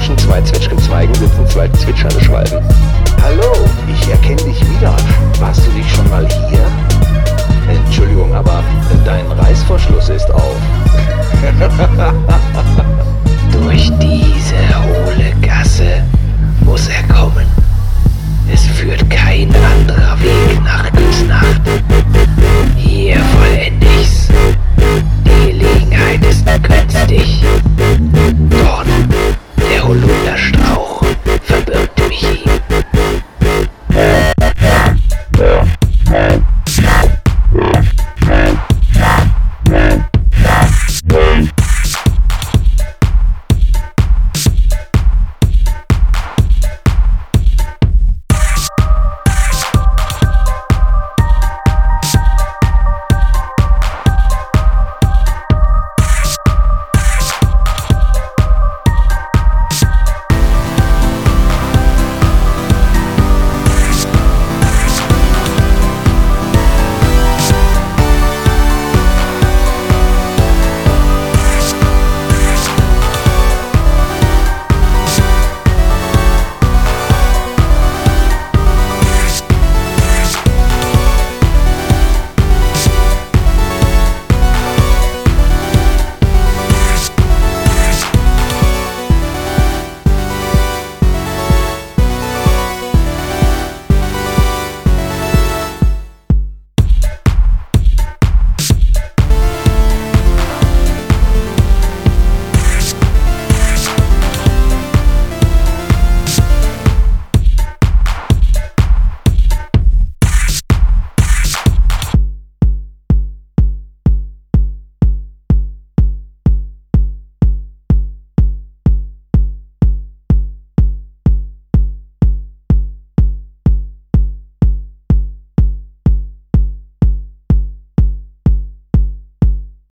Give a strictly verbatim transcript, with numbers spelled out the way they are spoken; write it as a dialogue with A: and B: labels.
A: Zwischen zwei Zwetschgenzweigen sitzen zwei zwitschernde Schwalben.
B: Hallo, ich erkenne dich wieder. Warst du nicht schon mal hier?
A: Entschuldigung, aber dein Reißverschluss ist auf.
C: Durch diese hohle Gasse muss er kommen. Es führt kein anderer Weg nach Küsnacht. Hier vollend ich's. Die Gelegenheit ist günstig. Dort der Holunderstrauch.